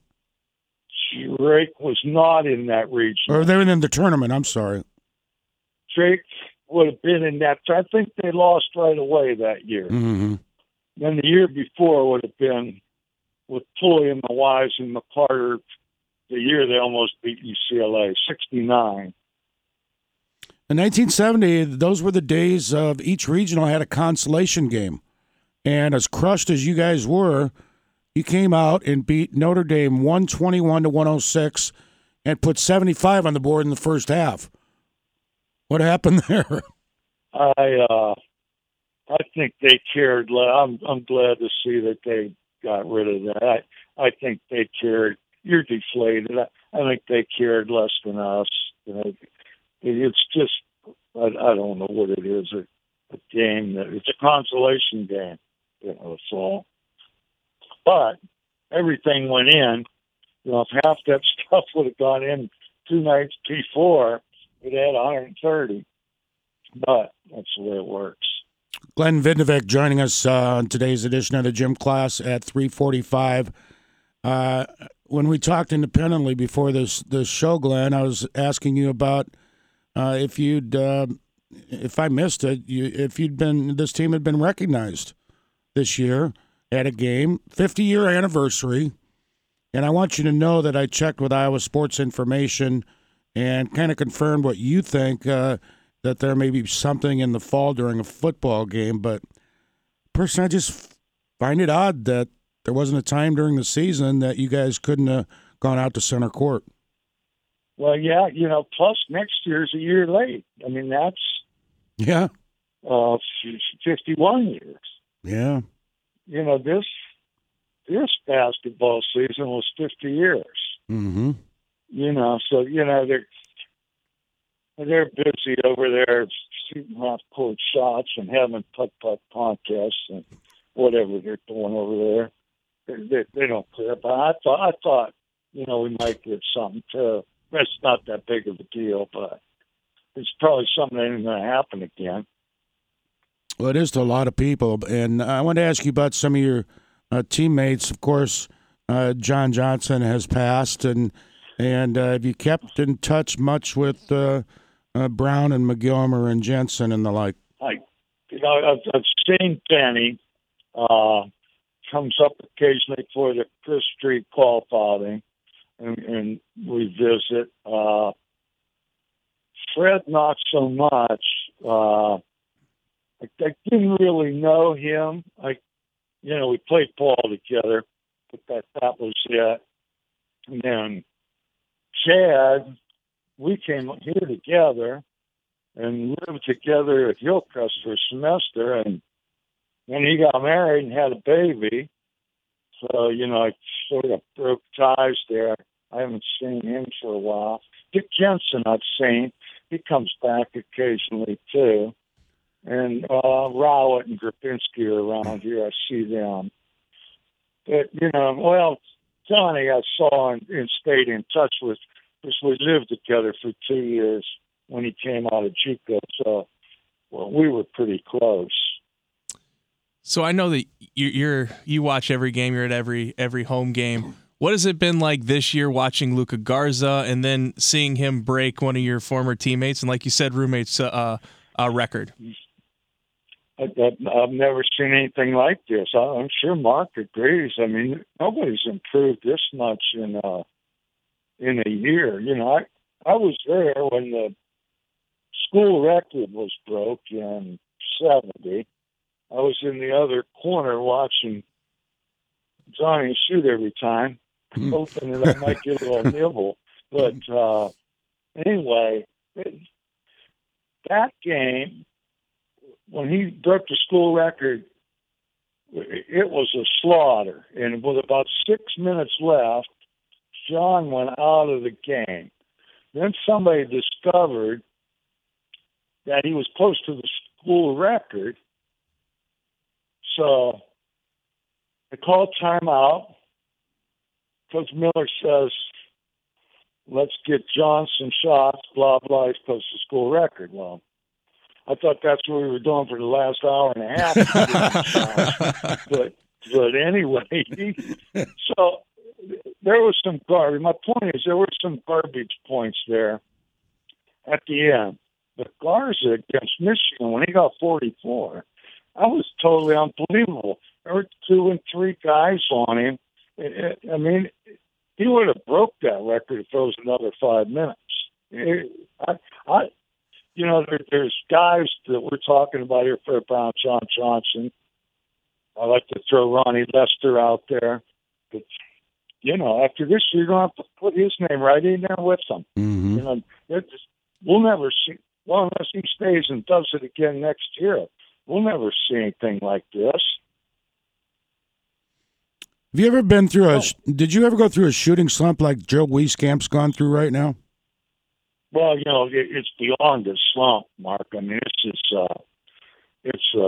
Drake was not in that region. Or they were in the tournament, I'm sorry. Drake would have been in that. I think they lost right away that year. Mm-hmm. Then the year before would have been with Pulley and Mawise and McCarter, the year they almost beat U C L A, sixty-nine. In nineteen seventy, those were the days of each regional had a consolation game. And as crushed as you guys were, you came out and beat Notre Dame one twenty-one to one oh six and put seventy-five on the board in the first half. What happened there? I uh, I think they cared. le- I'm I'm glad to see that they got rid of that. I, I think they cared. You're deflated. I, I think they cared less than us. You know, it, it's just I, I don't know what it is. A, a game that it's a consolation game. You know, so. But everything went in. You know, if half that stuff would have gone in two nights before, it had one hundred thirty. But that's the way it works. Glenn Vidnovic joining us uh, on today's edition of the Gym Class at three forty-five. Uh, when we talked independently before this this show, Glenn, I was asking you about uh, if you'd, uh, if I missed it, you, if you'd been, this team had been recognized this year at a game, fifty-year anniversary. And I want you to know that I checked with Iowa Sports Information and kind of confirmed what you think, uh, that there may be something in the fall during a football game. But personally, I just find it odd that there wasn't a time during the season that you guys couldn't have gone out to center court. Well, yeah, you know, plus next year's a year late. I mean, that's Yeah. uh, fifty-one years. Yeah. You know, this this basketball season was fifty years. Mm-hmm. You know, so, you know, they're, they're busy over there shooting half-court shots and having putt-putt contests and whatever they're doing over there. They, they, they don't care. But I thought, I thought, you know, we might get something too. That's not that big of a deal, but it's probably something that ain't going to happen again. Well, it is to a lot of people. And I want to ask you about some of your uh, teammates. Of course, uh, John Johnson has passed. And and uh, have you kept in touch much with uh, uh, Brown and McGilmer and Jensen and the like? I, you know, I've, I've seen Penny. Uh, comes up occasionally for the Chris Street qualifying, and, and we visit. Uh, Fred, not so much. Uh, I, I didn't really know him. I, you know, we played ball together, but that that was it. And then Chad, we came here together and lived together at Hillcrest for a semester, and then he got married and had a baby. So, you know, I sort of broke ties there. I haven't seen him for a while. Dick Jensen I've seen. He comes back occasionally, too. And uh, Rowett and Grabinski are around here. I see them. But, you know, well, Johnny I saw and, and stayed in touch with because we lived together for two years when he came out of JUCO. So, well, we were pretty close. So I know that you- you're you watch every game. You're at every every home game. What has it been like this year watching Luka Garza and then seeing him break one of your former teammates and, like you said, roommates' uh, uh, record? I, I, I've never seen anything like this. I, I'm sure Mark agrees. I mean, nobody's improved this much in uh, in a year. You know, I I was there when the school record was broke in seventy. I was in the other corner watching Johnny shoot every time, hoping that I might get a little nibble. But uh, anyway, it, that game, when he broke the school record, it was a slaughter. And with about six minutes left, John went out of the game. Then somebody discovered that he was close to the school record. So they called timeout. Coach Miller says, let's get John some shots, blah, blah, he's close to school record. Well, I thought that's what we were doing for the last hour and a half. but, but anyway, so there was some garbage. My point is there were some garbage points there at the end. But Garza against Michigan, when he got forty-four, that was totally unbelievable. There were two and three guys on him. It, it, I mean, he would have broke that record if there was another five minutes. It, I, I, you know, there, there's guys that we're talking about here, Fred Brown, John Johnson. I like to throw Ronnie Lester out there. But, you know, after this, you're going to have to put his name right in there with them. Mm-hmm. You know, just, we'll never see, well, unless he stays and does it again next year, we'll never see anything like this. Have you ever been through a? Did you ever go through a shooting slump like Joe Wieskamp's gone through right now? Well, you know, it, it's beyond a slump, Mark. I mean, it's just, uh, it's a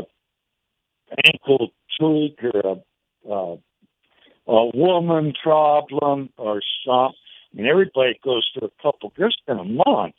ankle tweak or a, uh, a woman problem or something. I mean, everybody goes through a couple. Just in a month,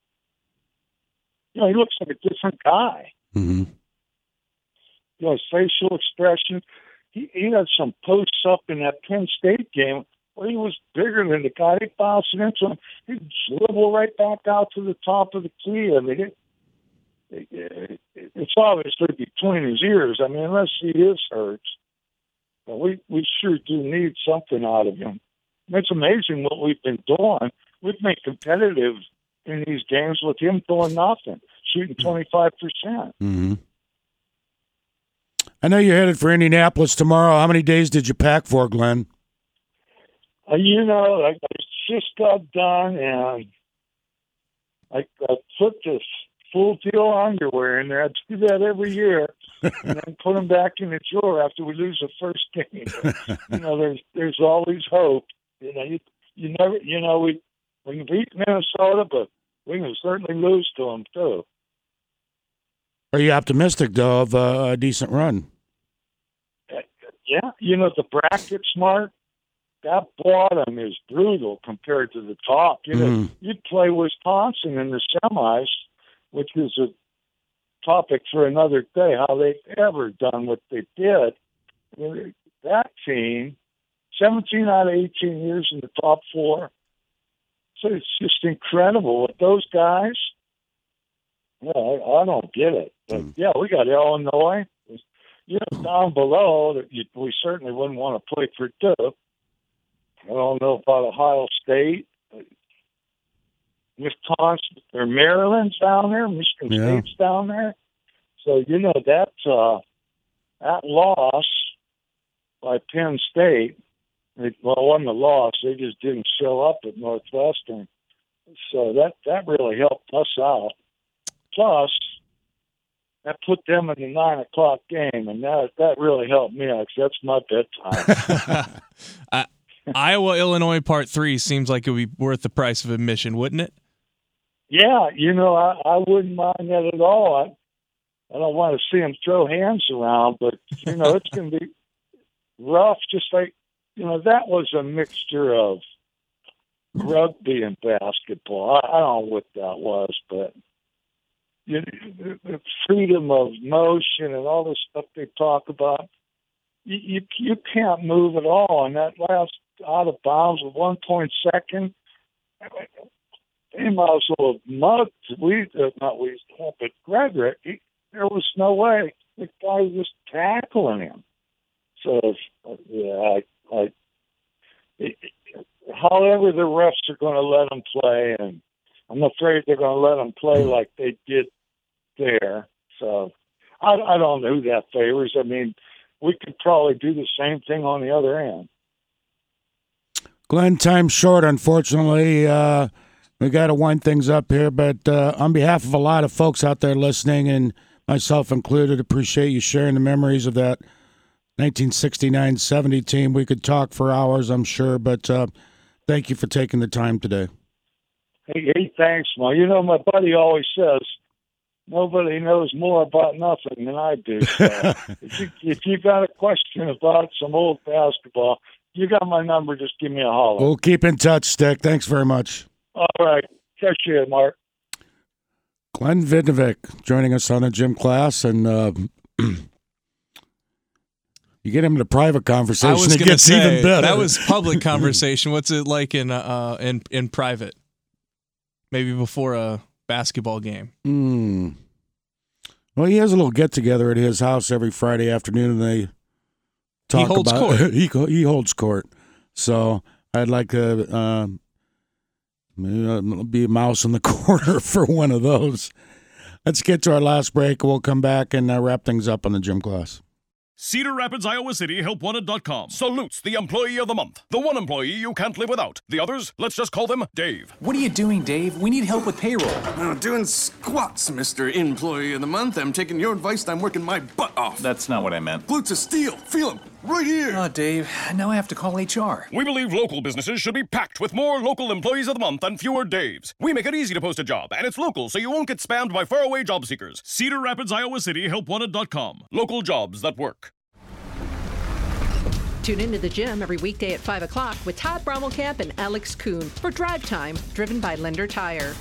you know, he looks like a different guy. Mm-hmm. You know, his facial expression. He, he had some posts up in that Penn State game where he was bigger than the guy. They bounced it into him. He'd dribble right back out to the top of the key. I mean, it, it, it, it's obviously between his ears. I mean, unless he is hurt, but we, we sure do need something out of him. And it's amazing what we've been doing. We've been competitive in these games with him doing nothing, shooting twenty-five percent. Mm-hmm. I know you're headed for Indianapolis tomorrow. How many days did you pack for, Glenn? Uh, you know, I, I just got done, and I, I put this full deal underwear in there. I do that every year, and then put them back in the drawer after we lose the first game. you know, there's there's always hope. You know, you you never, you know, we we can beat Minnesota, but we can certainly lose to them too. Are you optimistic though of uh, a decent run? Yeah, you know, the bracket, Mark, that bottom is brutal compared to the top. You know, Mm. you'd play Wisconsin in the semis, which is a topic for another day, how they've ever done what they did. I mean, that team, seventeen out of eighteen years in the top four. So it's just incredible with those guys. Yeah, I, I don't get it. But, yeah, we got Illinois. You know, down below, that you, we certainly wouldn't want to play for Duke. I don't know about Ohio State, Wisconsin, or Maryland's down there, Michigan Yeah. State's down there. So, you know, that, uh, that loss by Penn State, it, well, it wasn't a loss. They just didn't show up at Northwestern. So that, that really helped us out. Plus, that put them in the nine o'clock game, and that that really helped me out because that's my bedtime. uh, Iowa, Illinois, part three seems like it would be worth the price of admission, wouldn't it? Yeah, you know, I, I wouldn't mind that at all. I, I don't want to see them throw hands around, but, you know, it's going to be rough, just like, you know, that was a mixture of rugby and basketball. I, I don't know what that was, but you know, the freedom of motion and all the stuff they talk about, you, you you can't move at all. And that last out of bounds with one point second, they might as well have mugged we uh, not we but Gregor. He, there was no way the guy was tackling him. So yeah, I, I it, however the refs are going to let them play, and I'm afraid they're going to let them play like they did there. So I, I don't know who that favors. I mean, we could probably do the same thing on the other end. Glenn, time's short, unfortunately. Uh, we got to wind things up here, but uh, on behalf of a lot of folks out there listening, and myself included, appreciate you sharing the memories of that nineteen sixty-nine seventy team. We could talk for hours, I'm sure, but uh, thank you for taking the time today. Hey, hey, thanks, Ma. You know, my buddy always says, nobody knows more about nothing than I do. So if, you, if you got a question about some old basketball, you got my number. Just give me a holler. We'll keep in touch, Stick. Thanks very much. All right. Catch you, Mark. Glenn Vidnovic joining us on the gym class, and uh, you get him into private conversation, I was it gonna gets say, even better. That was public conversation. What's it like in uh in in private? Maybe before a basketball game. Mm. Well, he has a little get together at his house every Friday afternoon, and they talk he holds about court. he he holds court. So I'd like to uh, be a mouse in the corner for one of those. Let's get to our last break. We'll come back and uh, wrap things up on the gym class. Cedar Rapids, Iowa City, help wanted dot com salutes the employee of the month. The one employee you can't live without. The others, let's just call them Dave. What are you doing, Dave? We need help with payroll. Oh, doing squats, Mister Employee of the Month. I'm taking your advice and I'm working my butt off. That's not what I meant. Glutes of steel. Feel them. Right here. Oh, Dave, now I have to call H R. We believe local businesses should be packed with more local employees of the month and fewer Daves. We make it easy to post a job, and it's local, so you won't get spammed by faraway job seekers. Cedar Rapids, Iowa City, help wanted dot com. Local jobs that work. Tune into the gym every weekday at five o'clock with Todd Brommelkamp and Alex Kuhn for Drive Time, driven by Lender Tire.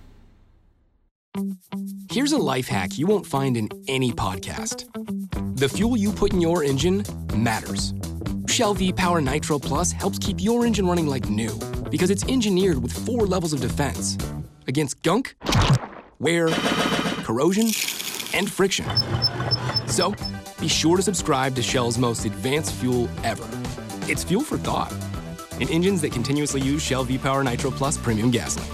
Here's a life hack you won't find in any podcast. The fuel you put in your engine matters. Shell V-Power Nitro Plus helps keep your engine running like new because it's engineered with four levels of defense against gunk, wear, corrosion, and friction. So, be sure to subscribe to Shell's most advanced fuel ever. It's fuel for thought in engines that continuously use Shell V-Power Nitro Plus premium gasoline.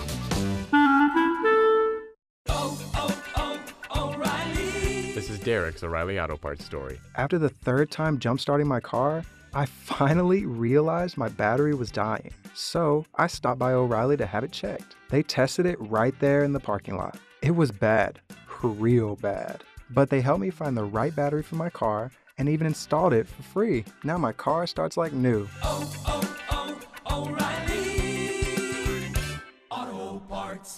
This is Derek's O'Reilly Auto Parts story. After the third time jump-starting my car, I finally realized my battery was dying. So I stopped by O'Reilly to have it checked. They tested it right there in the parking lot. It was bad, real bad. But they helped me find the right battery for my car and even installed it for free. Now my car starts like new. Oh, oh, oh, O'Reilly Auto Parts.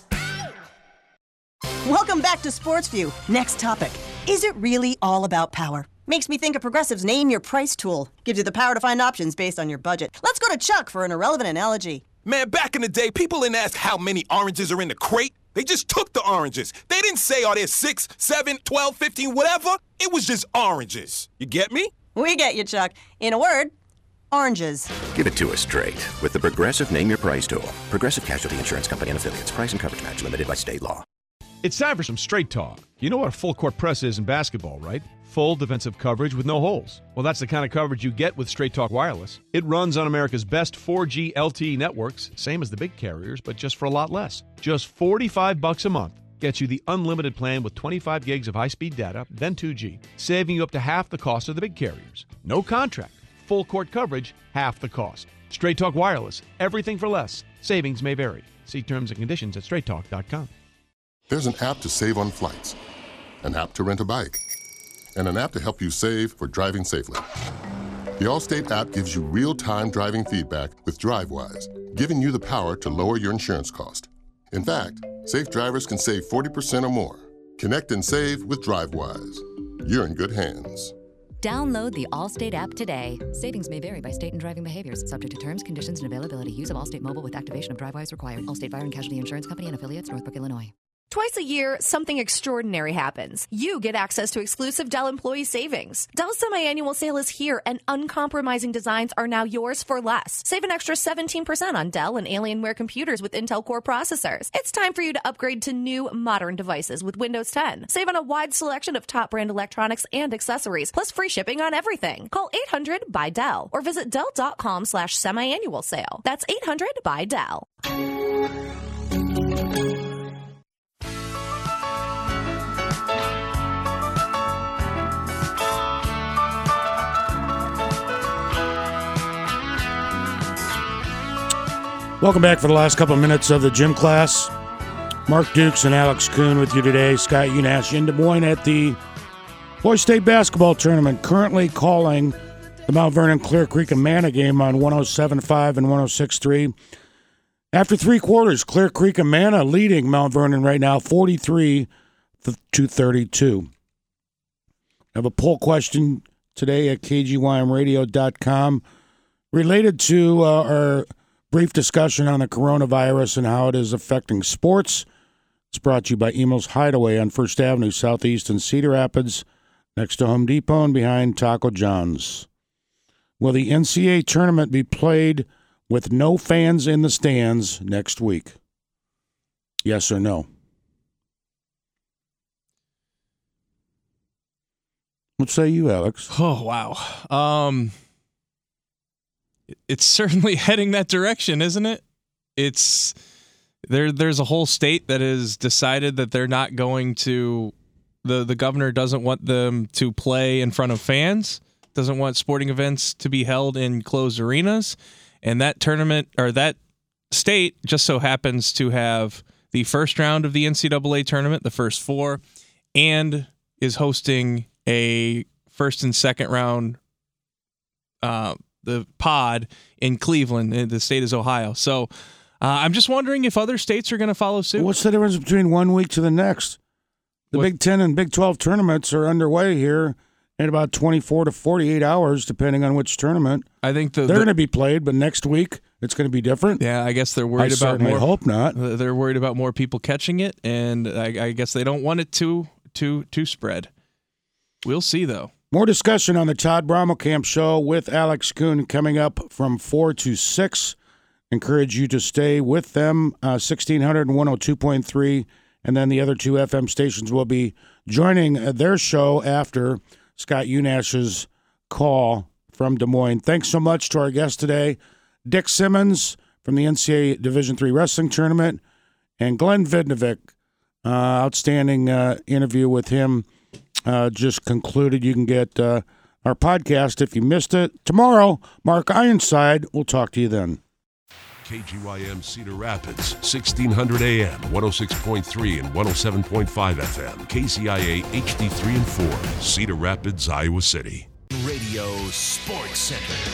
Welcome back to Sports View. Next topic. Is it really all about power? Makes me think of Progressive's Name Your Price tool. Gives you the power to find options based on your budget. Let's go to Chuck for an irrelevant analogy. Man, back in the day, people didn't ask how many oranges are in the crate. They just took the oranges. They didn't say, are there six, seven, twelve, fifteen, whatever. It was just oranges. You get me? We get you, Chuck. In a word, oranges. Give it to us straight with the Progressive Name Your Price tool. Progressive Casualty Insurance Company and Affiliates. Price and coverage match limited by state law. It's time for some straight talk. You know what a full court press is in basketball, right? Full defensive coverage with no holes. Well, that's the kind of coverage you get with Straight Talk Wireless. It runs on America's best four G L T E networks, same as the big carriers, but just for a lot less. Just forty-five bucks a month gets you the unlimited plan with twenty-five gigs of high-speed data, then two G, saving you up to half the cost of the big carriers. No contract. Full court coverage, half the cost. Straight Talk Wireless. Everything for less. Savings may vary. See terms and conditions at straight talk dot com. There's an app to save on flights, an app to rent a bike, and an app to help you save for driving safely. The Allstate app gives you real-time driving feedback with DriveWise, giving you the power to lower your insurance cost. In fact, safe drivers can save forty percent or more. Connect and save with DriveWise. You're in good hands. Download the Allstate app today. Savings may vary by state and driving behaviors. Subject to terms, conditions, and availability. Use of Allstate Mobile with activation of DriveWise required. Allstate Fire and Casualty Insurance Company and affiliates, Northbrook, Illinois. Twice a year, something extraordinary happens. You get access to exclusive Dell employee savings. Dell's semi-annual sale is here, and uncompromising designs are now yours for less. Save an extra seventeen percent on Dell and Alienware computers with Intel Core processors. It's time for you to upgrade to new, modern devices with Windows ten. Save on a wide selection of top brand electronics and accessories, plus free shipping on everything. Call eight hundred by Dell or visit Dell.com slash semi-annual sale. That's eight hundred by Dell. Welcome back for the last couple of minutes of the gym class. Mark Dukes and Alex Kuhn with you today. Scott Unash in Des Moines at the Boys State Basketball Tournament, currently calling the Mount Vernon Clear Creek Amana game on one oh seven point five and one oh six point three. After three quarters, Clear Creek Amana leading Mount Vernon right now forty-three to thirty-two. I have a poll question today at k g y m radio dot com related to uh, our brief discussion on the coronavirus and how it is affecting sports. It's brought to you by Emo's Hideaway on First Avenue Southeast in Cedar Rapids, next to Home Depot and behind Taco John's. Will the N C double A tournament be played with no fans in the stands next week? Yes or no? What say you, Alex? Oh, wow. Um, it's certainly heading that direction, isn't it? It's there. There's a whole state that has decided that they're not going to. The the governor doesn't want them to play in front of fans. Doesn't want sporting events to be held in closed arenas, and that tournament or that state just so happens to have the first round of the N C double A tournament, the first four, and is hosting a first and second round. Uh, the pod in Cleveland, the state is Ohio. So uh, I'm just wondering if other states are going to follow suit. What's the difference between one week to the next? The what? Big Ten and Big twelve tournaments are underway here in about twenty-four to forty-eight hours, depending on which tournament. I think the, they're the, going to be played, but next week it's going to be different. Yeah, I guess they're worried I about more. I hope not. They're worried about more people catching it, and I, I guess they don't want it to to to spread. We'll see, though. More discussion on the Todd Brommelkamp Show with Alex Kuhn coming up from four to six. Encourage you to stay with them, uh, sixteen hundred and one oh two point three, and then the other two F M stations will be joining their show after Scott Unash's call from Des Moines. Thanks so much to our guest today, Dick Simmons from the N C double A Division three Wrestling Tournament, and Glenn Vidnovic. Uh, outstanding uh, interview with him. Uh, just concluded. You can get uh, our podcast if you missed it. Tomorrow, Mark Ironside. We'll talk to you then. K G Y M Cedar Rapids, sixteen hundred A M, one oh six point three and one oh seven point five F M. K C I A H D three and four, Cedar Rapids, Iowa City. Radio Sports Center.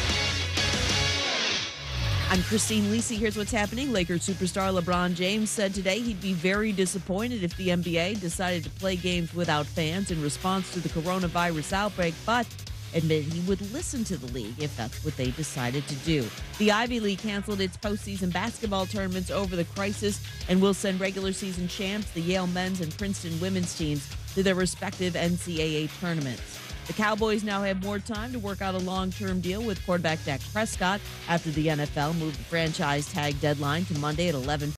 I'm Christine Lisi. Here's what's happening. Lakers superstar LeBron James said today he'd be very disappointed if the N B A decided to play games without fans in response to the coronavirus outbreak, but admitted he would listen to the league if that's what they decided to do. The Ivy League canceled its postseason basketball tournaments over the crisis and will send regular season champs, the Yale men's and Princeton women's teams, to their respective N C double A tournaments. The Cowboys now have more time to work out a long-term deal with quarterback Dak Prescott after the N F L moved the franchise tag deadline to Monday at eleven